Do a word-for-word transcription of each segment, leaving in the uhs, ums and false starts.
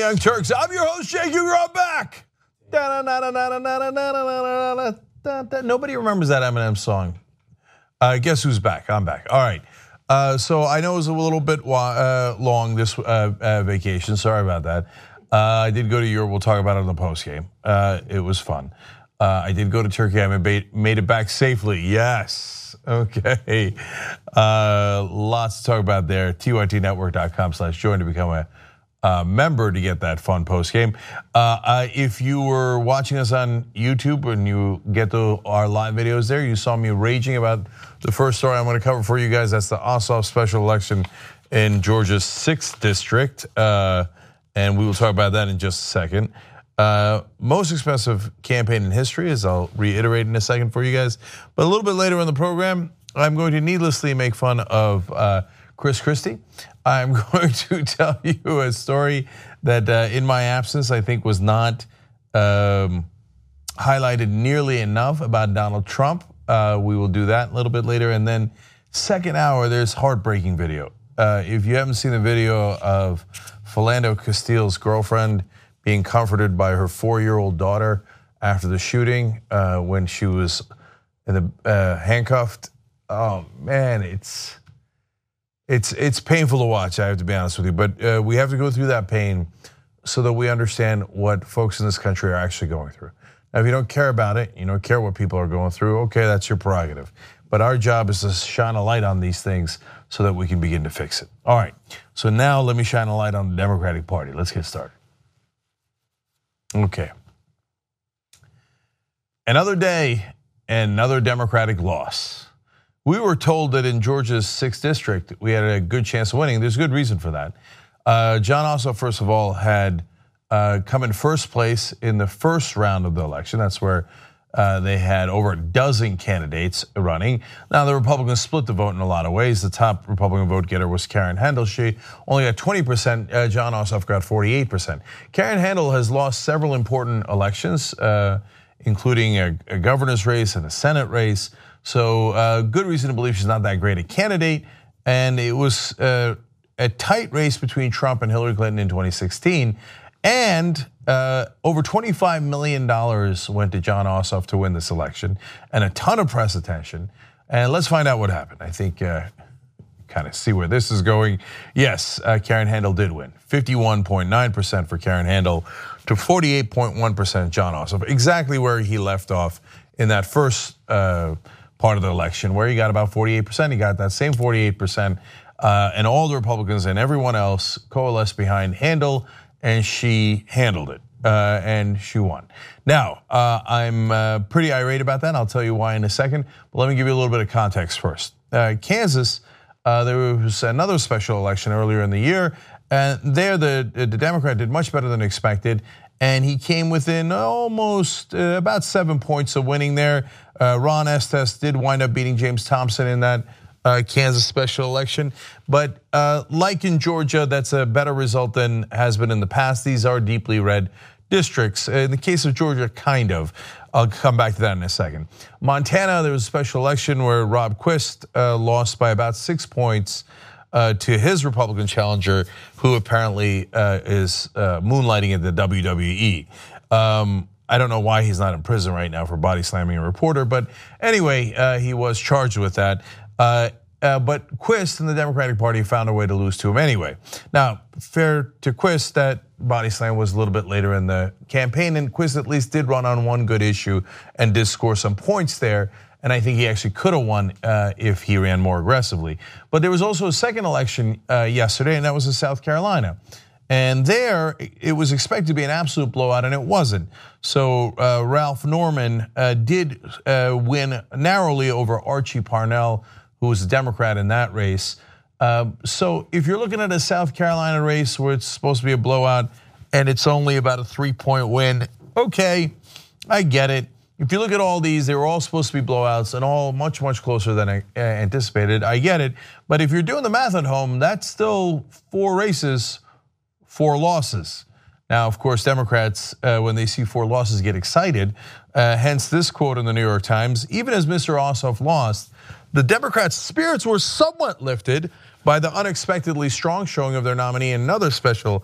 Young Turks. I'm your host, Jake Huger. I'm back. Nobody remembers that Eminem song. Uh, guess who's back? I'm back. All right. Uh, so I know it was a little bit uh, long this uh, uh, vacation. Sorry about that. Uh, I did go to Europe. We'll talk about it in the post game. Uh, it was fun. Uh, I did go to Turkey. I made it back safely. Yes. Okay. Uh, lots to talk about there. T Y T network dot com slash join to become a uh, member to get that fun post game. Uh, uh, if you were watching us on YouTube and you get to our live videos there, you saw me raging about the first story I'm going to cover for you guys. That's the Ossoff special election in Georgia's sixth district. Uh, and we will talk about that in just a second. Uh, most expensive campaign in history, as I'll reiterate in a second for you guys. But a little bit later in the program, I'm going to needlessly make fun of uh, Chris Christie. I'm going to tell you a story that uh, in my absence I think was not um, highlighted nearly enough about Donald Trump. Uh, we will do that a little bit later. And then second hour, there's heartbreaking video. Uh, if you haven't seen the video of Philando Castile's girlfriend being comforted by her four-year-old daughter after the shooting uh, when she was in the uh, handcuffed. Oh man, it's it's it's painful to watch. I have to be honest with you, but uh, we have to go through that pain so that we understand what folks in this country are actually going through. Now, if you don't care about it, you don't care what people are going through. Okay, that's your prerogative. But our job is to shine a light on these things so that we can begin to fix it. All right. So now let me shine a light on the Democratic Party. Let's get started. Okay. Another day and another Democratic loss. We were told that in Georgia's sixth district, we had a good chance of winning. There's good reason for that. Uh, Jon Ossoff, first of all, had uh, come in first place in the first round of the election. That's where uh, they had over a dozen candidates running. Now, the Republicans split the vote in a lot of ways. The top Republican vote getter was Karen Handel. She only got twenty percent. Uh, Jon Ossoff got forty-eight percent. Karen Handel has lost several important elections, uh, including a, a governor's race and a Senate race. So uh, good reason to believe she's not that great a candidate. And it was uh, a tight race between Trump and Hillary Clinton in twenty sixteen. And uh, over twenty-five million dollars went to Jon Ossoff to win this election, and a ton of press attention. And let's find out what happened. I think uh, kind of see where this is going. Yes, uh, Karen Handel did win. fifty-one point nine percent for Karen Handel to forty-eight point one percent Jon Ossoff. Exactly where he left off in that first uh, part of the election, where he got about forty-eight percent. He got that same forty-eight percent. Uh, and all the Republicans and everyone else coalesced behind Handel, and she handled it, uh, and she won. Now, uh, I'm uh, pretty irate about that. I'll tell you why in a second, but let me give you a little bit of context first. Uh, Kansas, uh, there was another special election earlier in the year, and there the, the Democrat did much better than expected, and he came within almost uh, about seven points of winning there. Uh, Ron Estes did wind up beating James Thompson in that Uh, Kansas special election. But uh, like in Georgia, that's a better result than has been in the past. These are deeply red districts. In the case of Georgia, kind of. I'll come back to that in a second. Montana, there was a special election where Rob Quist uh, lost by about six points uh, to his Republican challenger, who apparently uh, is uh, moonlighting at the W W E. Um, I don't know why he's not in prison right now for body slamming a reporter, but anyway, uh, he was charged with that. Uh, uh, but Quist and the Democratic Party found a way to lose to him anyway. Now, fair to Quist, that body slam was a little bit later in the campaign, and Quist at least did run on one good issue and did score some points there. And I think he actually could have won uh, if he ran more aggressively. But there was also a second election uh, yesterday, and that was in South Carolina. And there, it was expected to be an absolute blowout, and it wasn't. So uh, Ralph Norman uh, did uh, win narrowly over Archie Parnell, who was a Democrat in that race. Uh, so if you're looking at a South Carolina race where it's supposed to be a blowout and it's only about a three-point win, okay, I get it. If you look at all these, they were all supposed to be blowouts and all much, much closer than I anticipated. I get it. But if you're doing the math at home, that's still four races, four losses. Now, of course, Democrats, uh, when they see four losses, get excited. Uh, hence this quote in the New York Times: even as Mister Ossoff lost, the Democrats' spirits were somewhat lifted by the unexpectedly strong showing of their nominee in another special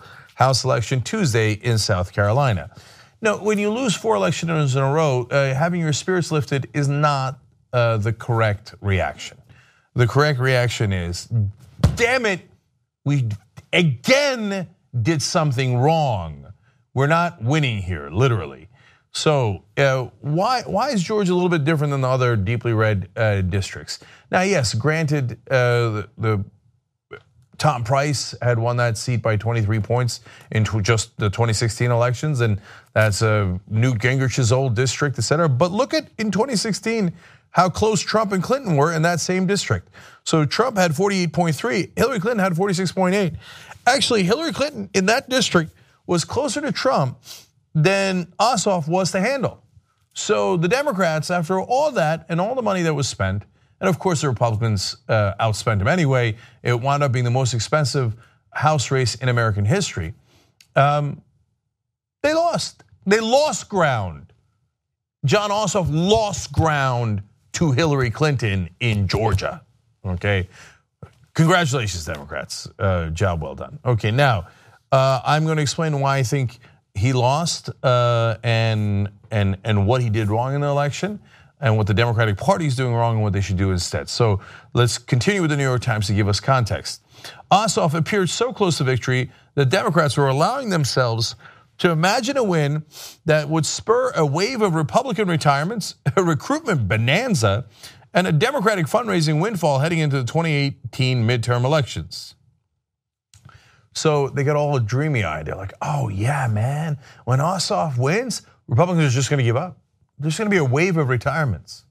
House election Tuesday in South Carolina. Now, when you lose four elections in a row, uh, having your spirits lifted is not uh, the correct reaction. The correct reaction is, damn it, we again did something wrong. We're not winning here, literally. So uh, why why is Georgia a little bit different than the other deeply red uh, districts? Now, yes, granted, uh, the, the Tom Price had won that seat by twenty-three points in just the twenty sixteen elections, and that's uh, Newt Gingrich's old district, et cetera. But look at in twenty sixteen how close Trump and Clinton were in that same district. So Trump had forty-eight point three, Hillary Clinton had forty-six point eight. Actually, Hillary Clinton in that district was closer to Trump than Ossoff was to handle. So the Democrats, after all that and all the money that was spent, and of course the Republicans uh, outspent him anyway, it wound up being the most expensive House race in American history. Um, they lost. They lost ground. Jon Ossoff lost ground to Hillary Clinton in Georgia. Okay, congratulations, Democrats. Uh, job well done. Okay, now uh, I'm going to explain why I think he lost uh, and and and what he did wrong in the election, and what the Democratic Party is doing wrong and what they should do instead. So let's continue with the New York Times to give us context. Ossoff appeared so close to victory that Democrats were allowing themselves to imagine a win that would spur a wave of Republican retirements, a recruitment bonanza, and a Democratic fundraising windfall heading into the twenty eighteen midterm elections. So they got all dreamy-eyed. They're like, oh yeah, man, when Ossoff wins, Republicans are just gonna give up. There's gonna be a wave of retirements.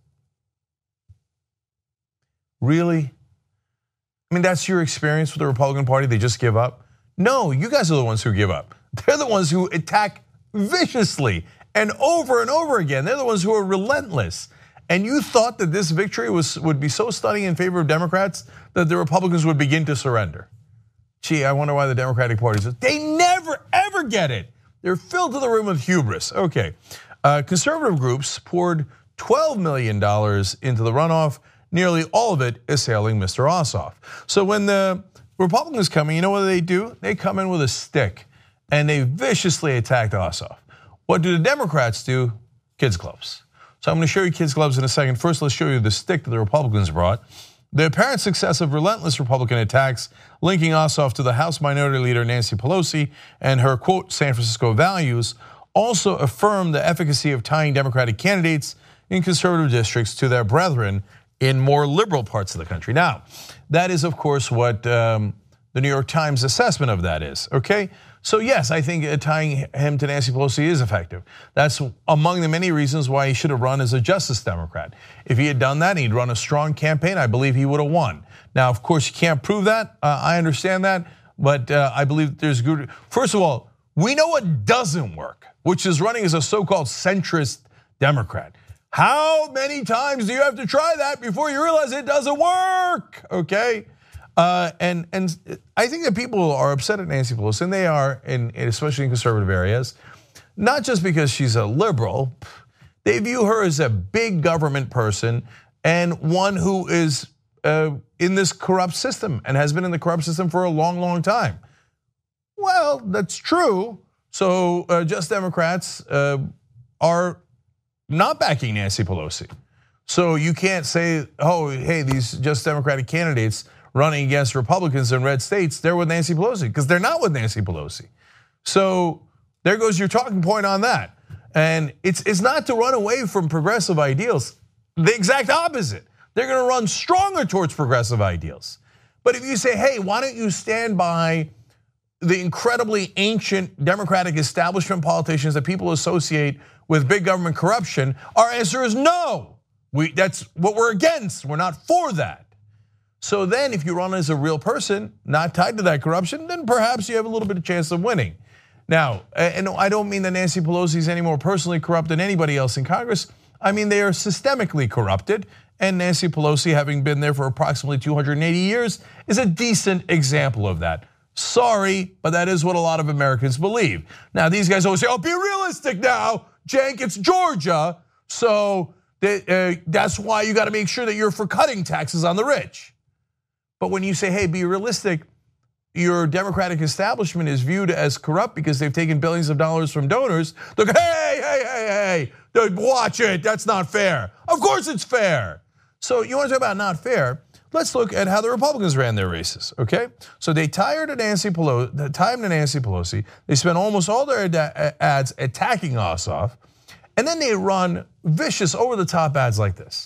Really? I mean, that's your experience with the Republican Party, they just give up? No, you guys are the ones who give up. They're the ones who attack viciously and over and over again. They're the ones who are relentless. And you thought that this victory was would be so stunning in favor of Democrats that the Republicans would begin to surrender. Gee, I wonder why the Democratic Party says they never ever get it. They're filled to the rim with hubris. Okay, uh, conservative groups poured twelve million dollars into the runoff, nearly all of it assailing Mister Ossoff. So when the Republicans come in, you know what they do? They come in with a stick and they viciously attacked Ossoff. What do the Democrats do? Kids gloves. So I'm going to show you kids gloves in a second. First, let's show you the stick that the Republicans brought. The apparent success of relentless Republican attacks linking Ossoff to the House Minority Leader Nancy Pelosi and her, quote, San Francisco values also affirmed the efficacy of tying Democratic candidates in conservative districts to their brethren in more liberal parts of the country. Now, that is, of course, what um, the New York Times assessment of that is, okay? So yes, I think tying him to Nancy Pelosi is effective. That's among the many reasons why he should have run as a Justice Democrat. If he had done that, he'd run a strong campaign, I believe he would have won. Now, of course, you can't prove that, uh, I understand that, but uh, I believe there's good. First of all, we know what doesn't work, which is running as a so-called centrist Democrat. How many times do you have to try that before you realize it doesn't work, okay? Uh, and and I think that people are upset at Nancy Pelosi, and they are, in, especially in conservative areas, not just because she's a liberal. They view her as a big government person and one who is uh, in this corrupt system and has been in the corrupt system for a long, long time. Well, that's true. So uh, just Democrats uh, are not backing Nancy Pelosi. So you can't say, oh, hey, these just Democratic candidates running against Republicans in red states, they're with Nancy Pelosi, because they're not with Nancy Pelosi. So there goes your talking point on that. And it's it's not to run away from progressive ideals, the exact opposite. They're gonna run stronger towards progressive ideals. But if you say, hey, why don't you stand by the incredibly ancient Democratic establishment politicians that people associate with big government corruption, our answer is no. We, that's what we're against, we're not for that. So then if you run as a real person, not tied to that corruption, then perhaps you have a little bit of chance of winning. Now, and I don't mean that Nancy Pelosi is any more personally corrupt than anybody else in Congress. I mean, they are systemically corrupted, and Nancy Pelosi, having been there for approximately two hundred eighty years, is a decent example of that. Sorry, but that is what a lot of Americans believe. Now, these guys always say, oh, be realistic now, Cenk, it's Georgia, so that's why you gotta make sure that you're for cutting taxes on the rich. But when you say, hey, be realistic, your Democratic establishment is viewed as corrupt because they've taken billions of dollars from donors, they're like, hey, hey, hey, hey, watch it, that's not fair. Of course it's fair. So you want to talk about not fair? Let's look at how the Republicans ran their races, okay? So they tired of Nancy Pelosi, timed to Nancy Pelosi. They spent almost all their ads attacking Ossoff, and then they run vicious, over-the-top ads like this.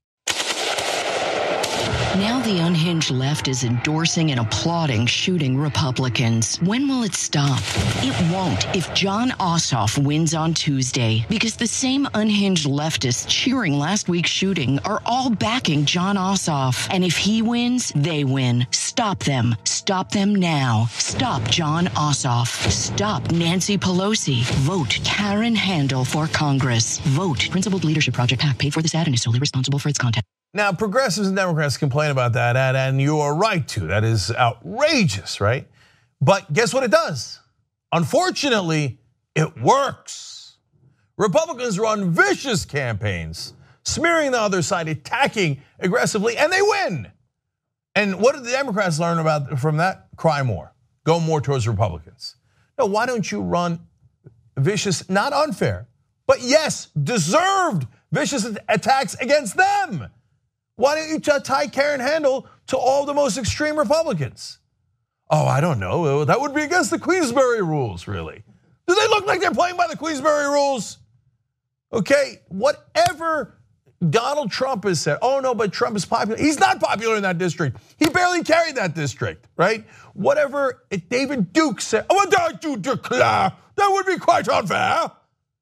Now the unhinged left is endorsing and applauding shooting Republicans. When will it stop? It won't if Jon Ossoff wins on Tuesday, because the same unhinged leftists cheering last week's shooting are all backing Jon Ossoff. And if he wins, they win. Stop them. Stop them now. Stop Jon Ossoff. Stop Nancy Pelosi. Vote Karen Handel for Congress. Vote Principled Leadership Project PAC paid for this ad and is solely responsible for its content. Now, progressives and Democrats complain about that ad, and you are right to. That is outrageous, right? But guess what it does? Unfortunately, it works. Republicans run vicious campaigns, smearing the other side, attacking aggressively, and they win. And what did the Democrats learn about from that? Cry more, go more towards Republicans. No, why don't you run vicious, not unfair, but yes, deserved vicious attacks against them? Why don't you tie Karen Handel to all the most extreme Republicans? Oh, I don't know. That would be against the Queensberry rules, really. Do they look like they're playing by the Queensberry rules? Okay, whatever Donald Trump has said, oh no, but Trump is popular. He's not popular in that district. He barely carried that district, right? Whatever David Duke said, oh, don't you declare, that would be quite unfair.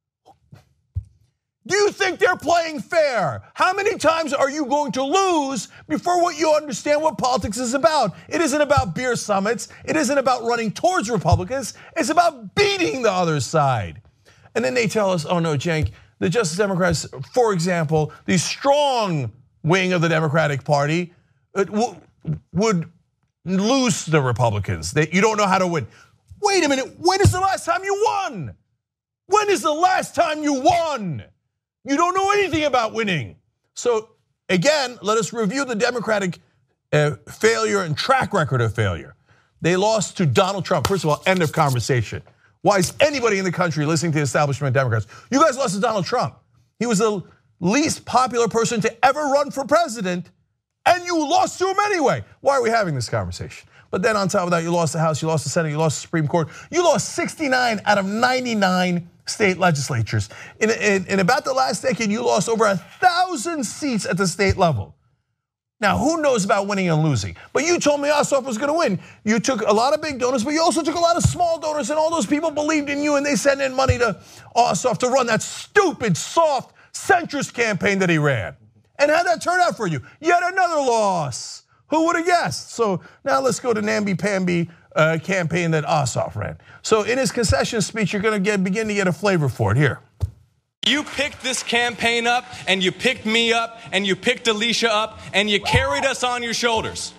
Do you think they're playing fair? How many times are you going to lose before what you understand what politics is about? It isn't about beer summits. It isn't about running towards Republicans. It's about beating the other side. And then they tell us, oh no, Cenk, the Justice Democrats, for example, the strong wing of the Democratic Party would lose the Republicans. That you don't know how to win. Wait a minute, when is the last time you won? When is the last time you won? You don't know anything about winning. So again, let us review the Democratic failure and track record of failure. They lost to Donald Trump. First of all, end of conversation. Why is anybody in the country listening to establishment Democrats? You guys lost to Donald Trump. He was the least popular person to ever run for president, and you lost to him anyway. Why are we having this conversation? But then on top of that, you lost the House, you lost the Senate, you lost the Supreme Court. You lost sixty-nine out of ninety-nine state legislatures. In, in, in about the last decade, you lost over a thousand seats at the state level. Now, who knows about winning and losing? But you told me Ossoff was gonna win. You took a lot of big donors, but you also took a lot of small donors, and all those people believed in you, and they sent in money to Ossoff to run that stupid, soft, centrist campaign that he ran. And how'd that turn out for you? Yet another loss. Who would have guessed? So now let's go to namby-pamby uh, campaign that Ossoff ran. So in his concession speech, you're gonna get, begin to get a flavor for it here. You picked this campaign up, and you picked me up, and you picked Alicia up, and you carried us on your shoulders.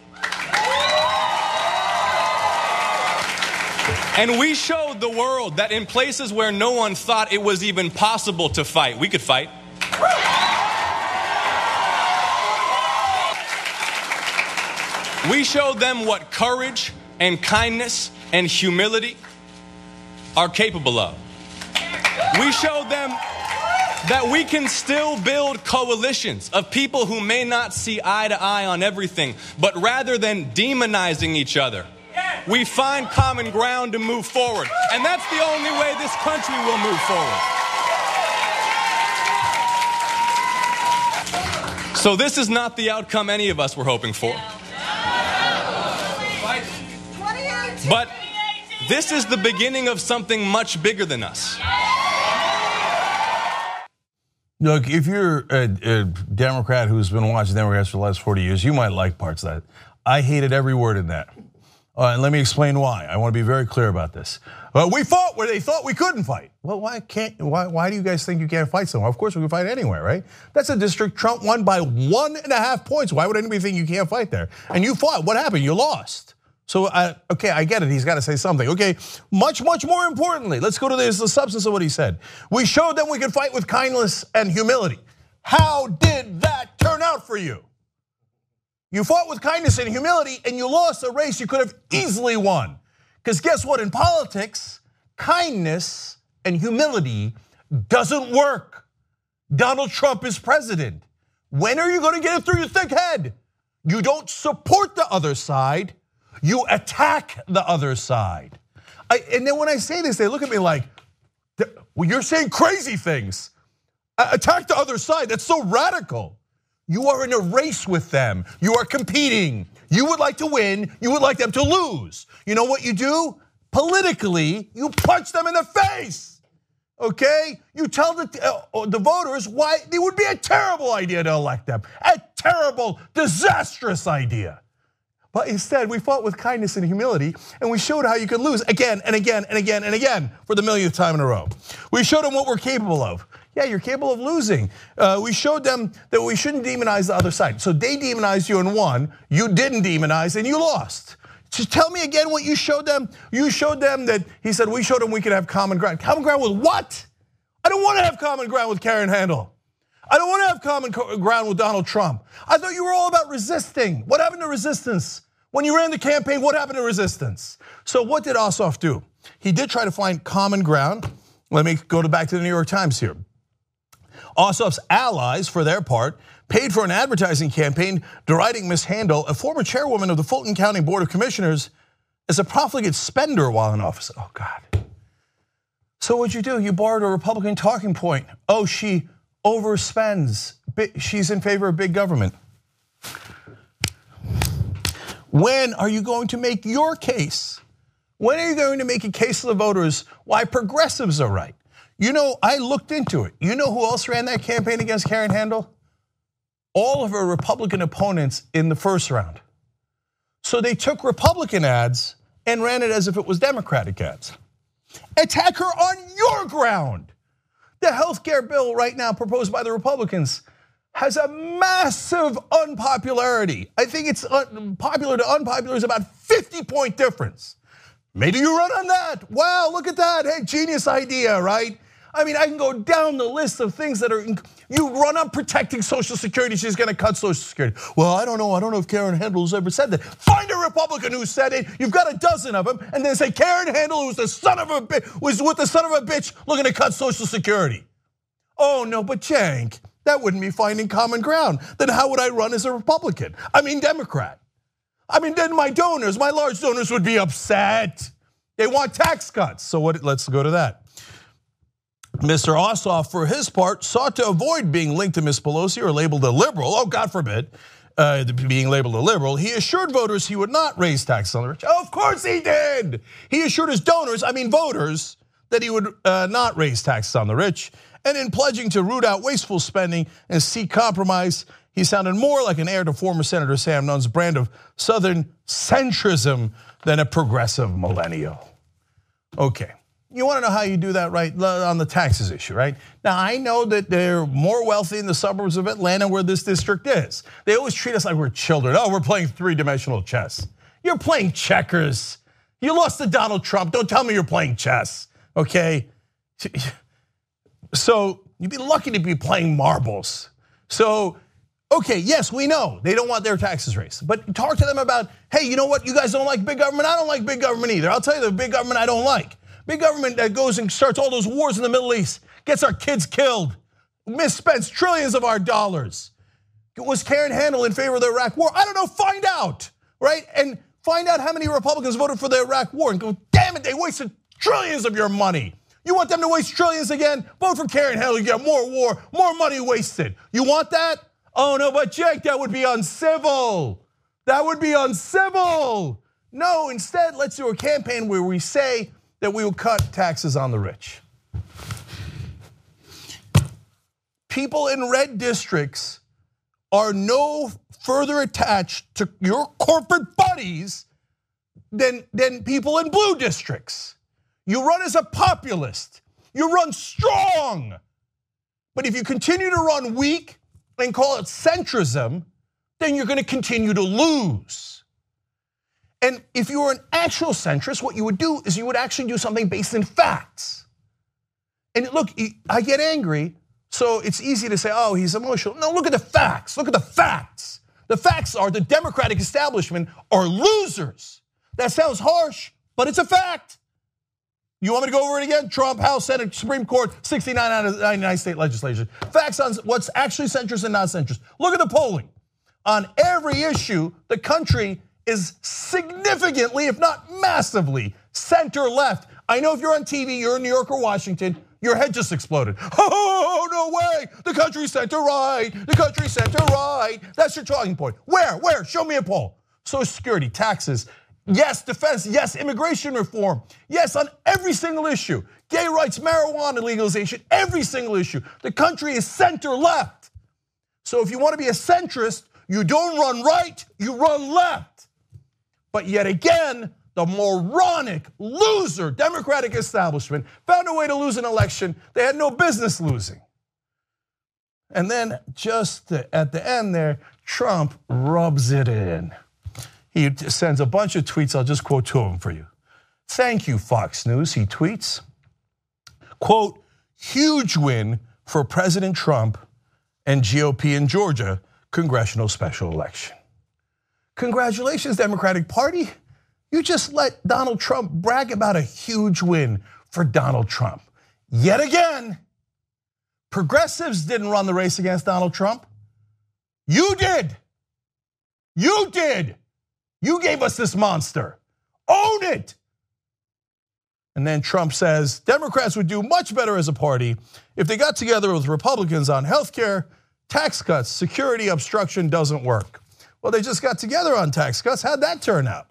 And we showed the world that in places where no one thought it was even possible to fight, we could fight. We showed them what courage and kindness and humility are capable of. We showed them that we can still build coalitions of people who may not see eye to eye on everything, but rather than demonizing each other, we find common ground to move forward. And that's the only way this country will move forward. So this is not the outcome any of us were hoping for. But this is the beginning of something much bigger than us. Look, if you're a, a Democrat who's been watching Democrats for the last forty years, you might like parts of that. I hated every word in that. Uh, and let me explain why. I want to be very clear about this. Well, we fought where they thought we couldn't fight. Well, why can't? Why, why do you guys think you can't fight somewhere? Of course we can fight anywhere, right? That's a district Trump won by one and a half points. Why would anybody think you can't fight there? And you fought. What happened? You lost. So, uh, okay, I get it. He's got to say something. Okay, much, much more importantly, let's go to this, the substance of what he said. We showed them we could fight with kindness and humility. How did that turn out for you? You fought with kindness and humility, and you lost a race you could have easily won. Because guess what? In politics, kindness and humility doesn't work. Donald Trump is president. When are you going to get it through your thick head? You don't support the other side, you attack the other side. I, and then when I say this, they look at me like, well, you're saying crazy things. Attack the other side, that's so radical. You are in a race with them. You are competing. You would like to win, you would like them to lose. You know what you do? Politically, you punch them in the face. Okay? You tell the, uh, the voters why it would be a terrible idea to elect them. A terrible, disastrous idea. But instead, we fought with kindness and humility, and we showed how you could lose again and again and again and again for the millionth time in a row. We showed them what we're capable of. Yeah, you're capable of losing. Uh, we showed them that we shouldn't demonize the other side. So they demonized you and won. You didn't demonize and you lost. Just tell me again what you showed them. You showed them that, he said, we showed them we could have common ground. Common ground with what? I don't want to have common ground with Karen Handel. I don't want to have common ground with Donald Trump. I thought you were all about resisting. What happened to resistance? When you ran the campaign, what happened to resistance? So what did Ossoff do? He did try to find common ground. Let me go back to the New York Times here. Ossoff's allies, for their part, paid for an advertising campaign deriding Miz Handel, a former chairwoman of the Fulton County Board of Commissioners, as a profligate spender while in office. Oh, God. So what'd you do? You borrowed a Republican talking point. Oh, she overspends. She's in favor of big government. When are you going to make your case? When are you going to make a case to the voters why progressives are right? You know, I looked into it. You know who else ran that campaign against Karen Handel? All of her Republican opponents in the first round. So they took Republican ads and ran it as if it was Democratic ads. Attack her on your ground. The health care bill right now proposed by the Republicans has a massive unpopularity. I think it's popular to unpopular is about fifty point difference. Maybe you run on that. Wow, look at that. Hey, genius idea, right? I mean, I can go down the list of things that are, you run on protecting Social Security, she's gonna cut Social Security. Well, I don't know, I don't know if Karen Handel has ever said that. Find a Republican who said it, you've got a dozen of them, and then say Karen Handel was the son of a bitch, was with the son of a bitch looking to cut Social Security. Oh no, but Cenk, that wouldn't be finding common ground. Then how would I run as a Republican? I mean, Democrat. I mean, then my donors, my large donors would be upset. They want tax cuts, so what? Let's go to that. Mister Ossoff, for his part, sought to avoid being linked to Miz Pelosi or labeled a liberal. Oh, God forbid, uh, being labeled a liberal. He assured voters he would not raise taxes on the rich. Of course he did. He assured his donors, I mean voters, that he would uh, not raise taxes on the rich. And in pledging to root out wasteful spending and seek compromise, he sounded more like an heir to former Senator Sam Nunn's brand of Southern centrism than a progressive millennial. Okay. You want to know how you do that, right? On the taxes issue, right? Now, I know that they're more wealthy in the suburbs of Atlanta where this district is. They always treat us like we're children. Oh, we're playing three-dimensional chess. You're playing checkers. You lost to Donald Trump. Don't tell me you're playing chess, okay? So you'd be lucky to be playing marbles. So, okay, yes, we know they don't want their taxes raised. But talk to them about, hey, you know what? You guys don't like big government. I don't like big government either. I'll tell you the big government I don't like. Big government that goes and starts all those wars in the Middle East, gets our kids killed, misspends trillions of our dollars. Was Karen Handel in favor of the Iraq war? I don't know, find out, right? And find out how many Republicans voted for the Iraq war and go, damn it, they wasted trillions of your money. You want them to waste trillions again? Vote for Karen Handel, you get more war, more money wasted. You want that? Oh no, but Jake, that would be uncivil. That would be uncivil. No, instead, let's do a campaign where we say that we will cut taxes on the rich. People in red districts are no further attached to your corporate buddies than, than people in blue districts. You run as a populist, you run strong. But if you continue to run weak and call it centrism, then you're gonna continue to lose. And if you were an actual centrist, what you would do is you would actually do something based in facts. And look, I get angry, so it's easy to say, oh, he's emotional. No, look at the facts, look at the facts. The facts are the Democratic establishment are losers. That sounds harsh, but it's a fact. You want me to go over it again? Trump, House, Senate, Supreme Court, sixty-nine out of ninety-nine state legislatures. Facts on what's actually centrist and not centrist. Look at the polling. On every issue, the country is significantly, if not massively, center left. I know if you're on T V, you're in New York or Washington, your head just exploded. Oh, no way, the country's center right, the country's center right. That's your talking point. Where, where, show me a poll. Social Security, taxes, yes, defense, yes, immigration reform, yes, on every single issue. Gay rights, marijuana legalization, every single issue. The country is center left. So if you want to be a centrist, you don't run right, you run left. But yet again, the moronic loser Democratic establishment found a way to lose an election they had no business losing. And then just at the end there, Trump rubs it in. He sends a bunch of tweets, I'll just quote two of them for you. Thank you, Fox News, he tweets. Quote, huge win for President Trump and G O P in Georgia congressional special election. Congratulations, Democratic Party. You just let Donald Trump brag about a huge win for Donald Trump. Yet again, progressives didn't run the race against Donald Trump. You did. You did. You gave us this monster. Own it. And then Trump says Democrats would do much better as a party if they got together with Republicans on health care, tax cuts, security obstruction doesn't work. Well, they just got together on tax cuts. How'd that turn out?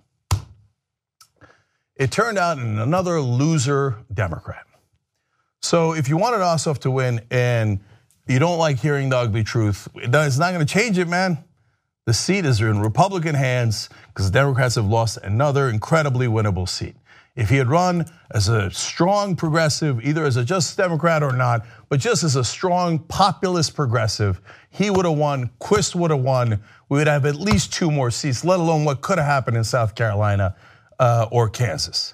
It turned out in another loser Democrat. So if you wanted Ossoff to win and you don't like hearing the ugly truth, it's not going to change it, man. The seat is in Republican hands because the Democrats have lost another incredibly winnable seat. If he had run as a strong progressive, either as a just Democrat or not, but just as a strong populist progressive, he would have won, Quist would have won. We would have at least two more seats, let alone what could have happened in South Carolina or Kansas.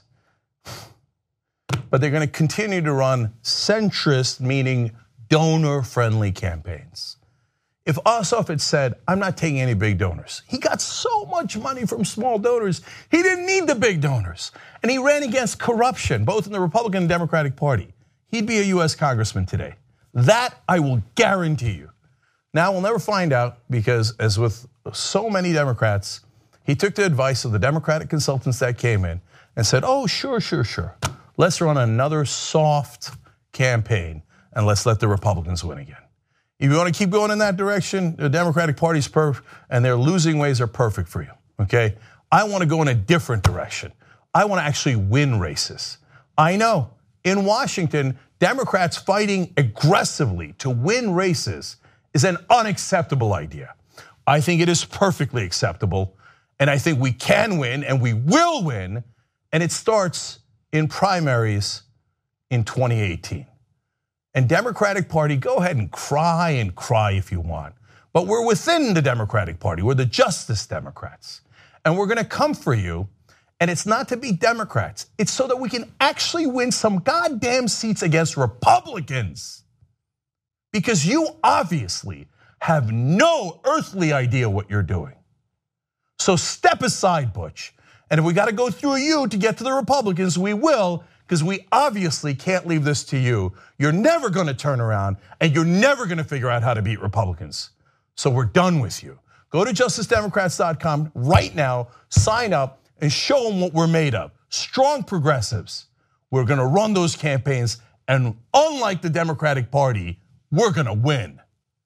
But they're going to continue to run centrist, meaning donor-friendly campaigns. If Ossoff had said, I'm not taking any big donors, he got so much money from small donors, he didn't need the big donors. And he ran against corruption, both in the Republican and Democratic Party. He'd be a U S congressman today. That I will guarantee you. Now we'll never find out because as with so many Democrats, he took the advice of the Democratic consultants that came in and said, oh, sure, sure, sure. Let's run another soft campaign and let's let the Republicans win again. If you want to keep going in that direction, the Democratic Party's perfect and their losing ways are perfect for you, okay? I want to go in a different direction. I want to actually win races. I know in Washington, Democrats fighting aggressively to win races is an unacceptable idea. I think it is perfectly acceptable, and I think we can win and we will win, and it starts in primaries in twenty eighteen. And Democratic Party, go ahead and cry and cry if you want. But we're within the Democratic Party. We're the Justice Democrats. And we're gonna come for you. And it's not to be Democrats. It's so that we can actually win some goddamn seats against Republicans. Because you obviously have no earthly idea what you're doing. So step aside, Butch. And if we gotta go through you to get to the Republicans, we will, because we obviously can't leave this to you. You're never gonna turn around and you're never gonna figure out how to beat Republicans. So we're done with you. Go to justice democrats dot com right now, sign up and show them what we're made of. Strong progressives. We're gonna run those campaigns and unlike the Democratic Party, we're gonna win.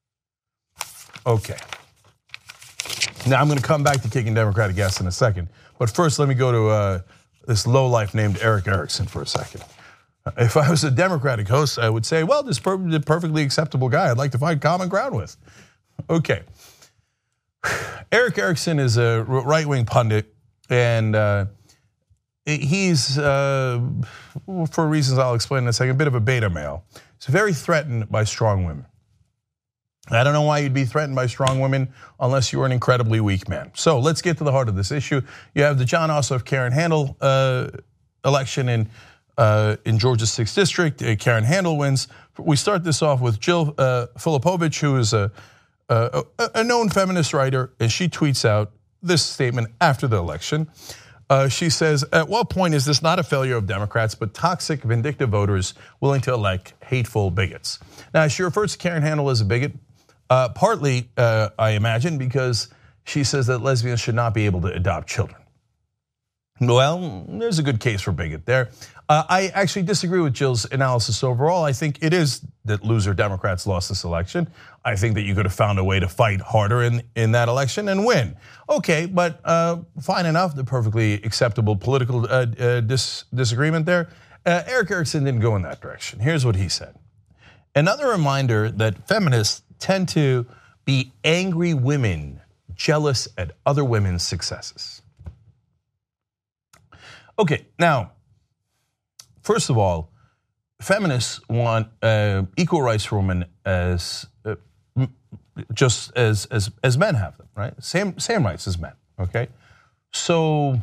Okay. Now I'm gonna come back to kicking Democratic ass in a second. But first let me go to uh, this lowlife named Erick Erickson for a second. If I was a Democratic host, I would say, well, this is a perfectly acceptable guy I'd like to find common ground with. Okay. Erick Erickson is a right-wing pundit, and uh, he's, uh, for reasons I'll explain in a second, a bit of a beta male. He's very threatened by strong women. I don't know why you'd be threatened by strong women unless you're an incredibly weak man. So let's get to the heart of this issue. You have the Jon Ossoff, Karen Handel uh, election in uh, in Georgia's sixth district. Karen Handel wins. We start this off with Jill uh, Filipovich, who is a uh, a, a known feminist writer, and she tweets out this statement after the election. Uh, she says, at what point is this not a failure of Democrats, but toxic, vindictive voters willing to elect hateful bigots? Now, she refers to Karen Handel as a bigot, uh, partly, uh, I imagine, because she says that lesbians should not be able to adopt children. Well, there's a good case for bigot there. Uh, I actually disagree with Jill's analysis overall. I think it is that loser Democrats lost this election. I think that you could have found a way to fight harder in, in that election and win. Okay, but uh, fine enough, the perfectly acceptable political uh, uh, dis disagreement there. Uh, Erick Erickson didn't go in that direction. Here's what he said. Another reminder that feminists tend to be angry women, jealous at other women's successes. Okay, now, first of all, feminists want uh, equal rights for women as uh, just as as as men have them, right? Same same rights as men. Okay, so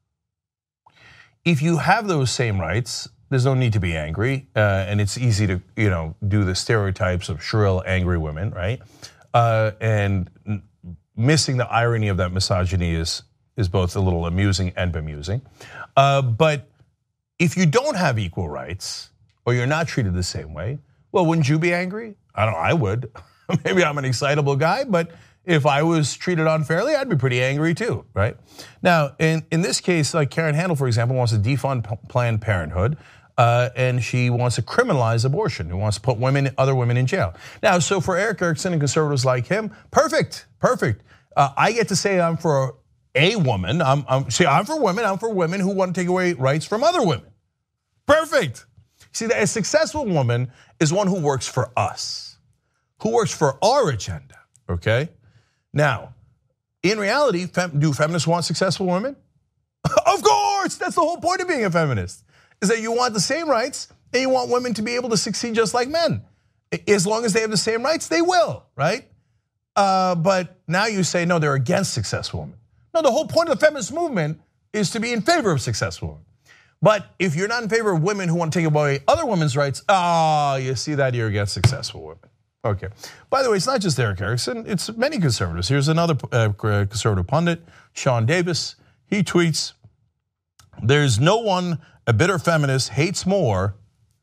if you have those same rights, there's no need to be angry, uh, and it's easy to you know do the stereotypes of shrill, angry women, right? Uh, and missing the irony of that misogyny is is both a little amusing and bemusing. Uh, but if you don't have equal rights, or you're not treated the same way, well, wouldn't you be angry? I don't know, I would. Maybe I'm an excitable guy, but if I was treated unfairly, I'd be pretty angry too, right? Now, in, in this case, like Karen Handel, for example, wants to defund Planned Parenthood, uh, and she wants to criminalize abortion. She wants to put women, other women in jail. Now, so for Erick Erickson and conservatives like him, perfect, perfect. Uh, I get to say I'm for a woman. I'm, I'm, see, I'm for women. I'm for women who want to take away rights from other women. Perfect. See, a successful woman is one who works for us, who works for our agenda, okay? Now, in reality, fem, do feminists want successful women? Of course, that's the whole point of being a feminist, is that you want the same rights and you want women to be able to succeed just like men. As long as they have the same rights, they will, right? Uh, but now you say, no, they're against successful women. No, the whole point of the feminist movement is to be in favor of successful women. But if you're not in favor of women who want to take away other women's rights, ah, oh, you see that you're against successful women. Okay. By the way, it's not just Erick Erickson, it's many conservatives. Here's another uh, conservative pundit, Sean Davis. He tweets, there's no one a bitter feminist hates more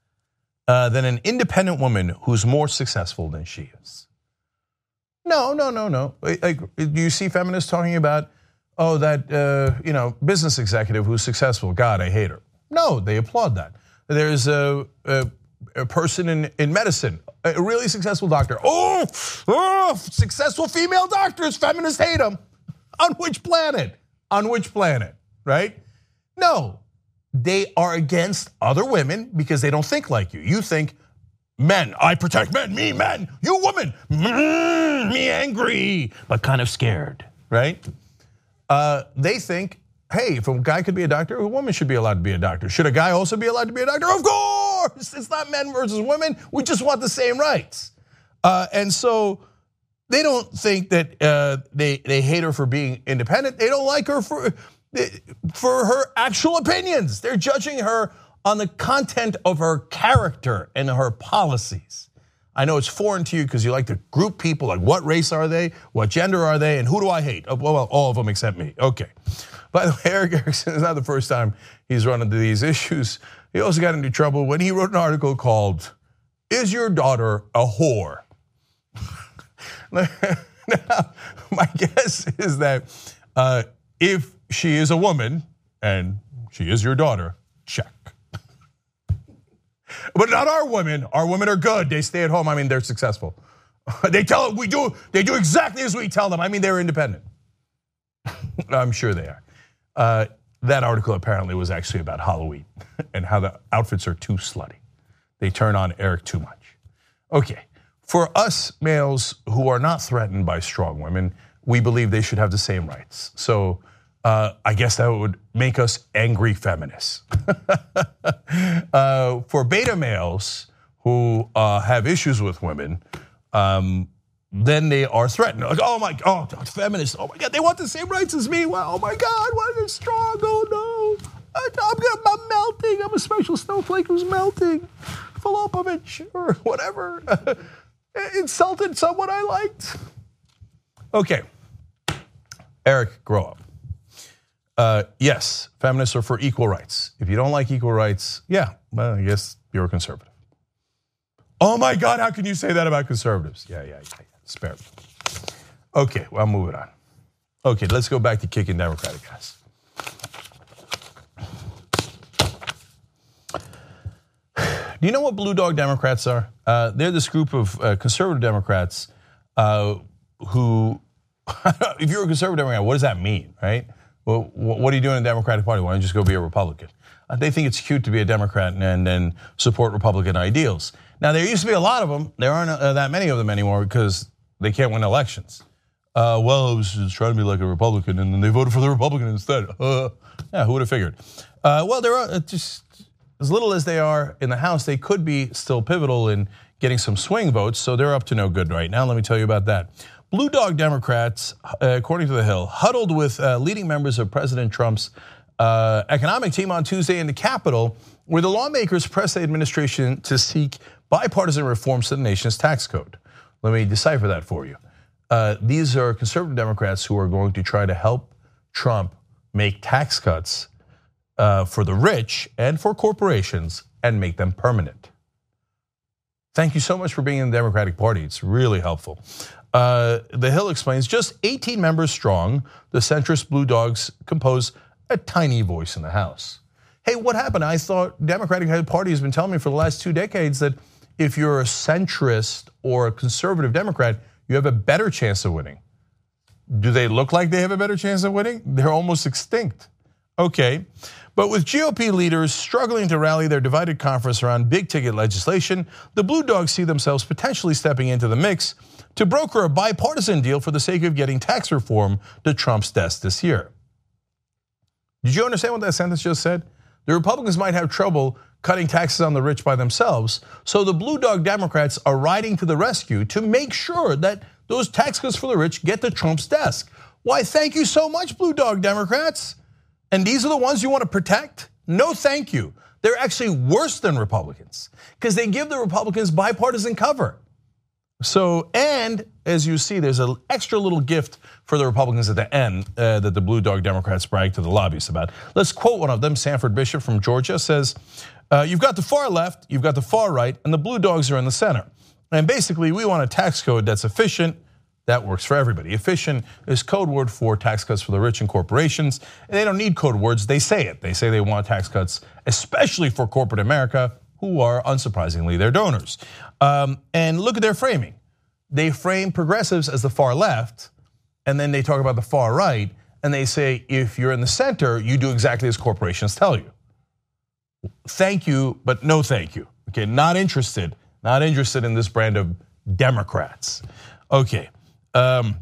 uh, than an independent woman who's more successful than she is. No, no, no, no. Like, do you see feminists talking about, oh, that uh, you know business executive who's successful? God, I hate her. No, they applaud that. There's a, a, a person in, in medicine, a really successful doctor. Oh, oh, successful female doctors, feminists hate them. On which planet? On which planet, right? No, they are against other women because they don't think like you. You think, men, I protect men, me men, you woman, mm, me angry, but kind of scared, right? Uh, they think, hey, if a guy could be a doctor, a woman should be allowed to be a doctor. Should a guy also be allowed to be a doctor? Of course, it's not men versus women. We just want the same rights. Uh, and so they don't think that uh, they, they hate her for being independent. They don't like her for, for her actual opinions. They're judging her on the content of her character and her policies. I know it's foreign to you because you like to group people, like what race are they, what gender are they, and who do I hate? Oh, well, all of them except me, okay. By the way, Erick Erickson is not the first time he's run into these issues. He also got into trouble when he wrote an article called, Is Your Daughter a Whore? Now, my guess is that uh, if she is a woman and she is your daughter, check. But not our women. Our women are good. They stay at home. I mean, they're successful. They tell we do. They do exactly as we tell them. I mean, they're independent. I'm sure they are. Uh, that article apparently was actually about Halloween and how the outfits are too slutty. They turn on Eric too much. Okay, for us males who are not threatened by strong women, we believe they should have the same rights. So. Uh, I guess that would make us angry feminists. uh, for beta males who uh, have issues with women, um, then they are threatened. Like, oh my God, oh, feminists, oh my God, they want the same rights as me. Well, oh my God, why are they strong? Oh no, I, I'm, gonna, I'm melting. I'm a special snowflake who's melting. Filopovich or whatever. Insulted someone I liked. Okay, Eric, grow up. Uh, yes, feminists are for equal rights. If you don't like equal rights, yeah, well, I guess you're a conservative. Oh my God, how can you say that about conservatives? Yeah, yeah, yeah, yeah. Spare me. Okay, well, I'm moving on. Okay, let's go back to kicking Democratic ass. Do you know what Blue Dog Democrats are? Uh, they're this group of uh, conservative Democrats uh, who, if you're a conservative Democrat, what does that mean, right? Well, what are you doing in the Democratic Party? Why don't you just go be a Republican? Uh, they think it's cute to be a Democrat and then support Republican ideals. Now, there used to be a lot of them. There aren't uh, that many of them anymore because they can't win elections. Uh, well, I was just trying to be like a Republican, and then they voted for the Republican instead. Uh, yeah, who would have figured? Uh, well, there are just as little as they are in the House, they could be still pivotal in getting some swing votes. So they're up to no good right now. Let me tell you about that. Blue Dog Democrats, uh, according to The Hill, huddled with uh, leading members of President Trump's uh, economic team on Tuesday in the Capitol, where the lawmakers pressed the administration to seek bipartisan reforms to the nation's tax code. Let me decipher that for you. Uh, these are conservative Democrats who are going to try to help Trump make tax cuts uh, for the rich and for corporations and make them permanent. Thank you so much for being in the Democratic Party. It's really helpful. Uh, the Hill explains, just eighteen members strong, the centrist Blue Dogs compose a tiny voice in the House. Hey, what happened? I thought Democratic Party has been telling me for the last two decades that if you're a centrist or a conservative Democrat, you have a better chance of winning. Do they look like they have a better chance of winning? They're almost extinct. Okay, but with G O P leaders struggling to rally their divided conference around big ticket legislation, the Blue Dogs see themselves potentially stepping into the mix to broker a bipartisan deal for the sake of getting tax reform to Trump's desk this year. Did you understand what that sentence just said? The Republicans might have trouble cutting taxes on the rich by themselves, so the Blue Dog Democrats are riding to the rescue to make sure that those tax cuts for the rich get to Trump's desk. Why, thank you so much, Blue Dog Democrats. And these are the ones you want to protect? No, thank you. They're actually worse than Republicans because they give the Republicans bipartisan cover. So, and as you see, there's an extra little gift for the Republicans at the end uh, that the Blue Dog Democrats brag to the lobbyists about. Let's quote one of them. Sanford Bishop from Georgia says, uh, you've got the far left, you've got the far right, and the Blue Dogs are in the center. And basically, we want a tax code that's efficient, that works for everybody. Efficient is code word for tax cuts for the rich and corporations. And they don't need code words, they say it. They say they want tax cuts, especially for corporate America, who are, unsurprisingly, their donors. Um, and look at their framing. They frame progressives as the far left, and then they talk about the far right, and they say, if you're in the center, you do exactly as corporations tell you. Thank you, but no thank you. Okay, not interested, not interested in this brand of Democrats. Okay, um,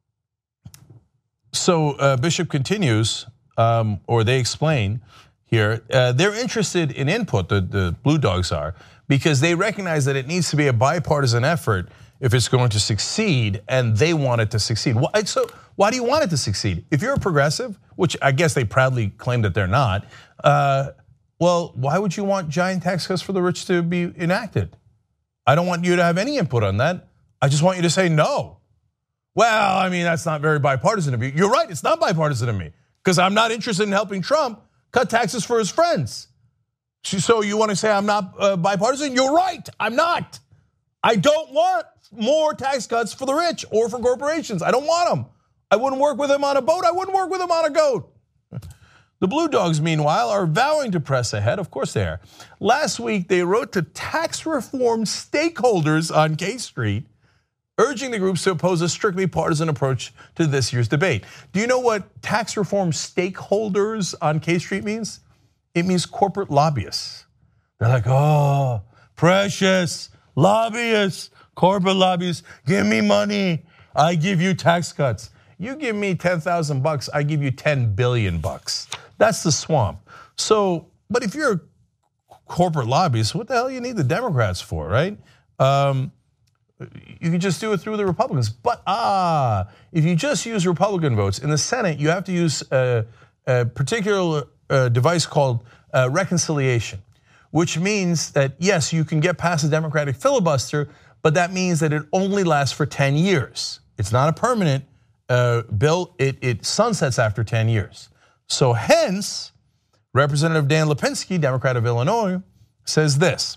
so uh, Bishop continues, um, or they explain here, uh, they're interested in input, the, the Blue Dogs are, because they recognize that it needs to be a bipartisan effort if it's going to succeed, and they want it to succeed. Why, so why do you want it to succeed? If you're a progressive, which I guess they proudly claim that they're not, uh, well, why would you want giant tax cuts for the rich to be enacted? I don't want you to have any input on that. I just want you to say no. Well, I mean, that's not very bipartisan of you. You're right, it's not bipartisan of me, because I'm not interested in helping Trump cut taxes for his friends. So you want to say I'm not bipartisan? You're right, I'm not. I don't want more tax cuts for the rich or for corporations. I don't want them. I wouldn't work with them on a boat. I wouldn't work with them on a goat. The Blue Dogs, meanwhile, are vowing to press ahead. Of course they are. Last week, they wrote to tax reform stakeholders on K Street, urging the groups to oppose a strictly partisan approach to this year's debate. Do you know what tax reform stakeholders on K Street means? It means corporate lobbyists. They're like, oh, precious lobbyists, corporate lobbyists, give me money, I give you tax cuts. You give me ten thousand bucks, I give you ten billion bucks. That's the swamp. So, but if you're a corporate lobbyist, what the hell you need the Democrats for, right? Um, you can just do it through the Republicans. But ah, if you just use Republican votes in the Senate, you have to use a, a particular uh, device called uh, reconciliation, which means that yes, you can get past a Democratic filibuster, but that means that it only lasts for ten years. It's not a permanent uh, bill, it, it sunsets after ten years. So hence, Representative Dan Lipinski, Democrat of Illinois, says this: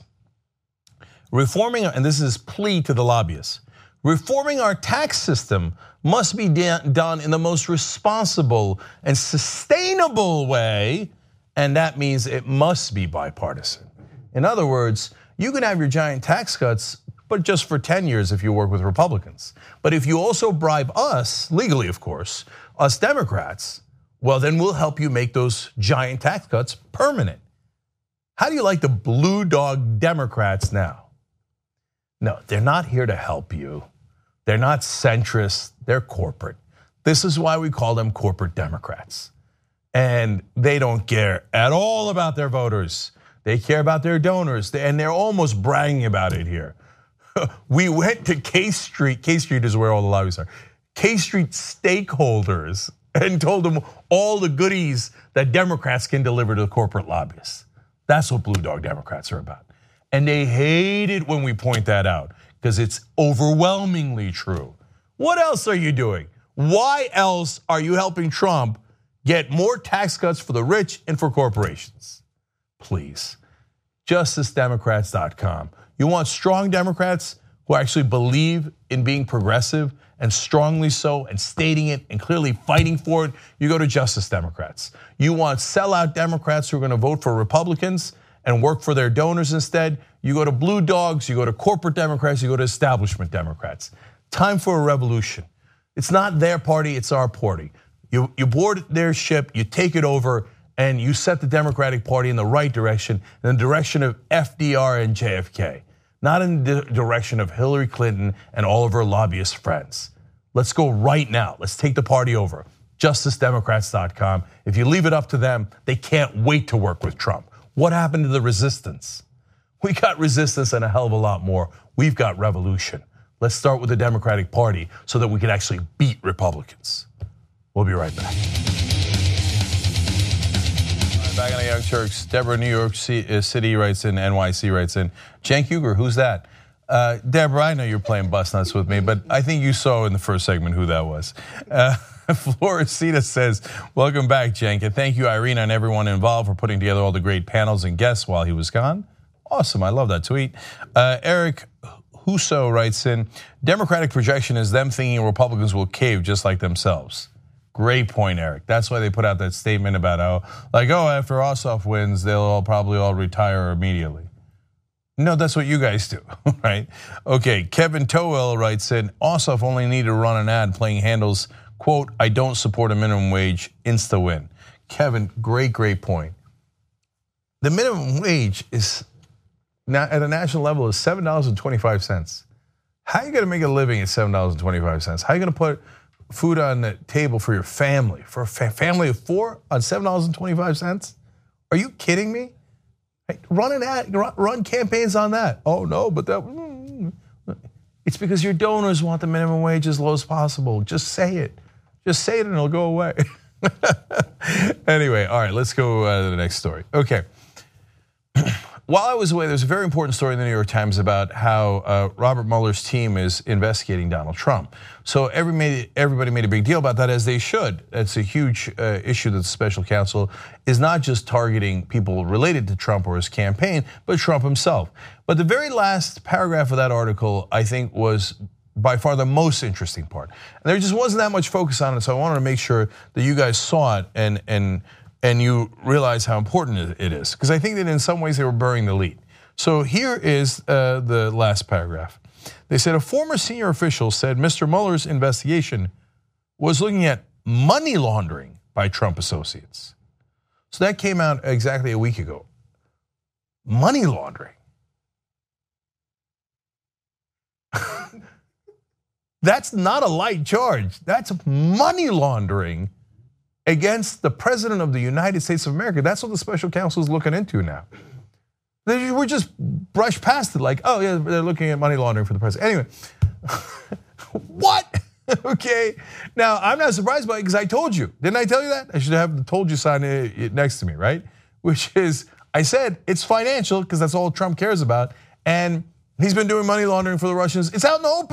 reforming, and this is his plea to the lobbyists, reforming our tax system must be done in the most responsible and sustainable way, and that means it must be bipartisan. In other words, you can have your giant tax cuts, but just for ten years if you work with Republicans. But if you also bribe us, legally of course, us Democrats, well then we'll help you make those giant tax cuts permanent. How do you like the blue dog Democrats now? No, they're not here to help you. They're not centrist, they're corporate. This is why we call them corporate Democrats. And they don't care at all about their voters. They care about their donors, and they're almost bragging about it here. We went to K Street, K Street is where all the lobbies are, K Street stakeholders, and told them all the goodies that Democrats can deliver to the corporate lobbyists. That's what blue dog Democrats are about. And they hate it when we point that out, because it's overwhelmingly true. What else are you doing? Why else are you helping Trump get more tax cuts for the rich and for corporations? Please, justice democrats dot com. You want strong Democrats who actually believe in being progressive, and strongly so, and stating it and clearly fighting for it, you go to Justice Democrats. You want sellout Democrats who are gonna vote for Republicans and work for their donors instead, you go to blue dogs, you go to corporate Democrats, you go to establishment Democrats. Time for a revolution. It's not their party, it's our party. You, you board their ship, you take it over, and you set the Democratic Party in the right direction, in the direction of F D R and J F K, not in the direction of Hillary Clinton and all of her lobbyist friends. Let's go right now, let's take the party over. justice democrats dot com. If you leave it up to them, they can't wait to work with Trump. What happened to the resistance? We got resistance and a hell of a lot more. We've got revolution. Let's start with the Democratic Party so that we can actually beat Republicans. We'll be right back. Back on the Young Turks, Deborah, New York City writes in, N Y C writes in, Cenk Uygur, who's that? Uh, Deborah, I know you're playing bus nuts with me, but I think you saw in the first segment who that was. Uh, Floricita says, welcome back, Cenk, and thank you, Irina, and everyone involved for putting together all the great panels and guests while he was gone. Awesome, I love that tweet. Uh, Eric Huso writes in, Democratic projection is them thinking Republicans will cave just like themselves. Great point, Eric. That's why they put out that statement about how, like, oh, after Ossoff wins, they'll all probably all retire immediately. No, that's what you guys do, right? Okay, Kevin Towell writes in, Ossoff only needed to run an ad playing handles, quote, I don't support a minimum wage, insta win. Kevin, great, great point. The minimum wage is, now at a national level, is seven dollars and twenty-five cents. How are you gonna make a living at seven dollars and twenty-five cents? How are you gonna put food on the table for your family, for a fa- family of four on seven dollars and twenty-five cents? Are you kidding me? Run an ad, run campaigns on that. Oh no, but that, it's because your donors want the minimum wage as low as possible. Just say it. Just say it and it'll go away. Anyway, all right, let's go to the next story. Okay. While I was away, there's a very important story in the New York Times about how uh, Robert Mueller's team is investigating Donald Trump. So every made, everybody made a big deal about that, as they should. It's a huge uh, issue that the special counsel is not just targeting people related to Trump or his campaign, but Trump himself. But the very last paragraph of that article, I think, was by far the most interesting part. And there just wasn't that much focus on it, so I wanted to make sure that you guys saw it and and. and you realize how important it is. Because I think that in some ways they were burying the lead. So here is uh, the last paragraph. They said a former senior official said Mister Mueller's investigation was looking at money laundering by Trump associates. So that came out exactly a week ago. Money laundering. That's not a light charge. That's money laundering against the President of the United States of America. That's what the special counsel is looking into now. We're just brushed past it like, oh yeah, they're looking at money laundering for the president. Anyway, what? Okay, now I'm not surprised by it because I told you. Didn't I tell you that? I should have the told you sign next to me, right? Which is, I said it's financial because that's all Trump cares about. And he's been doing money laundering for the Russians. It's out in the open.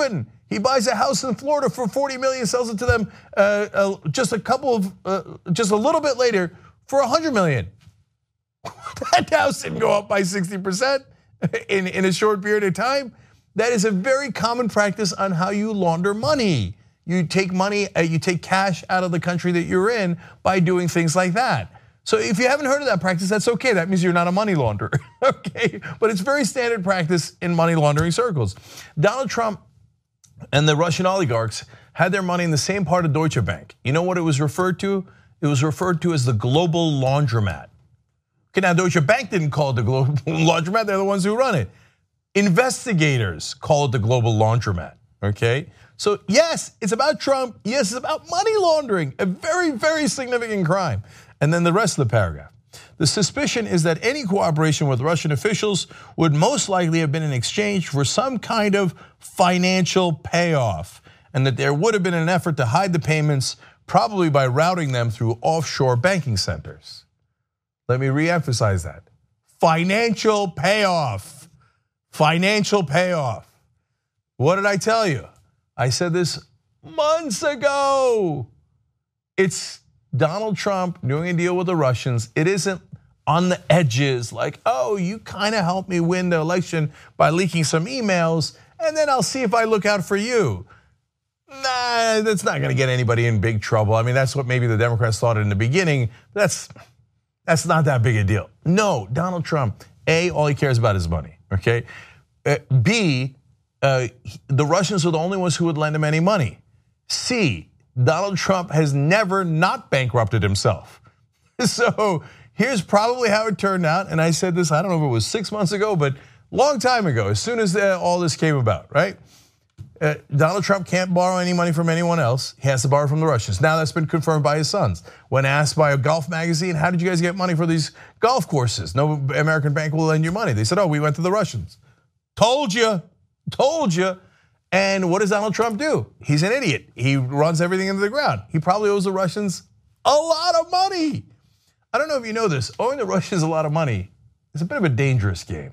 He buys a house in Florida for forty million dollars, sells it to them uh, uh, just a couple of, uh, just a little bit later for one hundred million dollars. That house didn't go up by sixty percent in, in a short period of time. That is a very common practice on how you launder money. You take money, uh, you take cash out of the country that you're in by doing things like that. So if you haven't heard of that practice, that's okay. That means you're not a money launderer, okay? But it's very standard practice in money laundering circles. Donald Trump and the Russian oligarchs had their money in the same part of Deutsche Bank. You know what it was referred to? It was referred to as the global laundromat. Okay, now Deutsche Bank didn't call it the global laundromat, they're the ones who run it. Investigators call it the global laundromat, okay? So yes, it's about Trump, yes, it's about money laundering, a very, very significant crime. And then the rest of the paragraph. The suspicion is that any cooperation with Russian officials would most likely have been in exchange for some kind of financial payoff, and that there would have been an effort to hide the payments, probably by routing them through offshore banking centers. Let me reemphasize that. Financial payoff. Financial payoff. What did I tell you? I said this months ago. It's Donald Trump doing a deal with the Russians. It isn't on the edges like, oh, you kind of helped me win the election by leaking some emails, and then I'll see if I look out for you. Nah, that's not gonna get anybody in big trouble. I mean, that's what maybe the Democrats thought in the beginning. That's, that's not that big a deal. No, Donald Trump, A, all he cares about is money, okay? B, uh, the Russians are the only ones who would lend him any money. C, Donald Trump has never not bankrupted himself. So here's probably how it turned out. And I said this, I don't know if it was six months ago, but long time ago, as soon as all this came about, right? Uh, Donald Trump can't borrow any money from anyone else. He has to borrow from the Russians. Now that's been confirmed by his sons. When asked by a golf magazine, how did you guys get money for these golf courses? No American bank will lend you money. They said, oh, we went to the Russians. Told you, told you. And what does Donald Trump do? He's an idiot. He runs everything into the ground. He probably owes the Russians a lot of money. I don't know if you know this, owing the Russians a lot of money is a bit of a dangerous game.